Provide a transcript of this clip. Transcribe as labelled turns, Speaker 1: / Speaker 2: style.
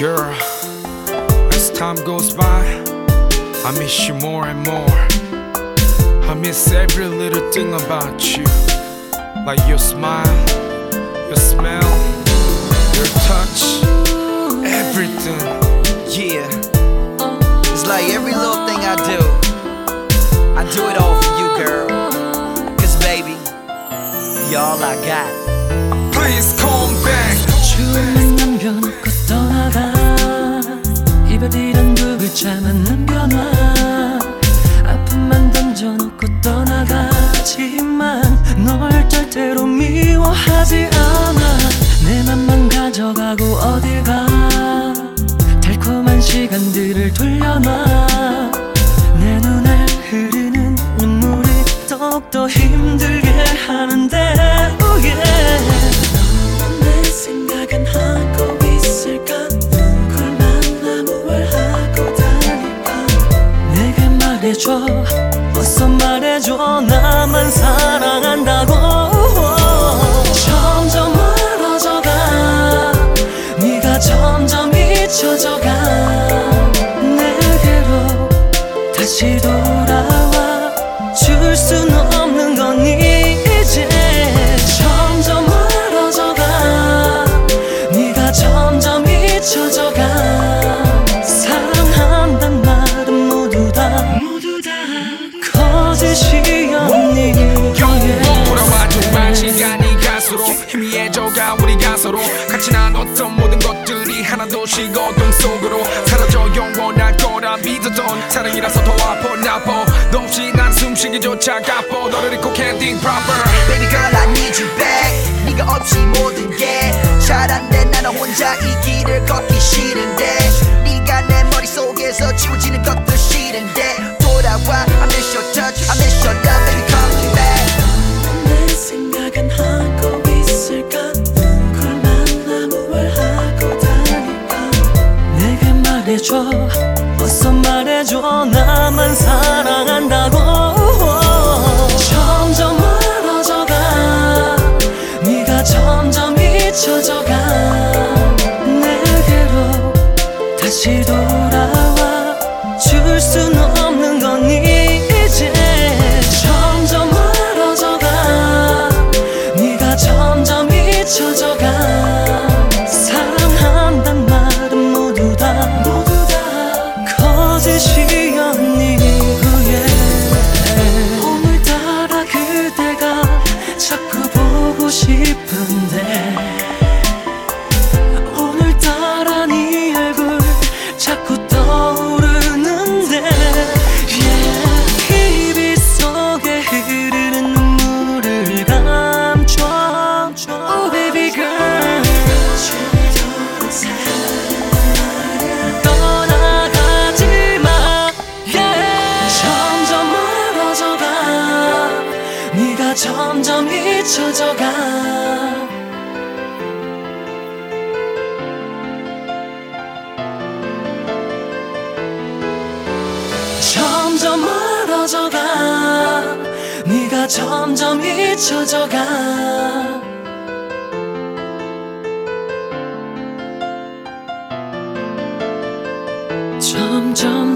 Speaker 1: Girl, as time goes by, I miss you more and more. I miss every little thing about you, like your smile, your smell, your touch, everything.
Speaker 2: Yeah, it's like every little thing I do it all for you, girl. Cause baby, you're all I got.
Speaker 1: Please come back.
Speaker 3: 추억만 남겨놓고 떠나가. 이별이란 두 글자만 남겨놔. 아픔만 던져놓고 떠나가지만 널 절대로 미워하지 않아. 내 맘만 가져가고 어딜 가. 달콤한 시간들을 돌려놔. 내 눈에 흐르는 눈물이 더욱더 힘들게 하는데 oh yeah. 너만 내 생각은 하고 있을까. 누굴 만나 뭘 하고 다닐까. 내게 말해줘 어서 말해줘 나만 사랑한다고. 점점 멀어져가. 네가 점점 잊혀져가. 내게로 다시 돌아와 줄 순 없는 건 이제 점점 멀어져가. 네가 점점 잊혀져가. 사랑한단 말은 모두 다 거짓이었니.
Speaker 1: 영원 돌아와줘. 말 시간이 갈수록 희미해져가. 우리가 서로 같이 나눴던 모든 것들이 하나둘씩 어둠 속으로 사라져. 영원할 거라 믿었던 사랑이라서 더 아파. 나빠 너 없이 난 숨쉬기조차 가뻐. 너를 잊고 can't think proper.
Speaker 2: Baby girl I need you back. 네가 없이 모든 게 잘 안 돼. 나는 혼자 이 길을 걷기 싫은데 네가 내 머릿속에서 지워지는 것도 싫은데 돌아와. I miss your touch, I miss your love. Baby come back.
Speaker 3: 내 생각은 하고 있을까. 누굴 만나 뭘 하고 다닐까. 내게 말해줘 어서 말해줘 나만 사랑한다고. 점점 멀어져가. 네가 점점 잊혀져가. 내게로 다시 돌아와 줄 순 없는 건 이제 점점 멀어져가. 네가 점점 잊혀져가. 사랑한단 말은 모두 다 거짓이었니. 오늘따라 그대가 자꾸 보고 싶은데 오늘따라 네 얼굴 자꾸 떠오르는데 yeah. 입 속에 흐르는 눈물을 감춰 oh baby girl. 떠나가지마 yeah. 점점 멀어져가. 네가 점점 잊혀져가. 점점 멀어져가. 네가 점점 잊혀져가. 점점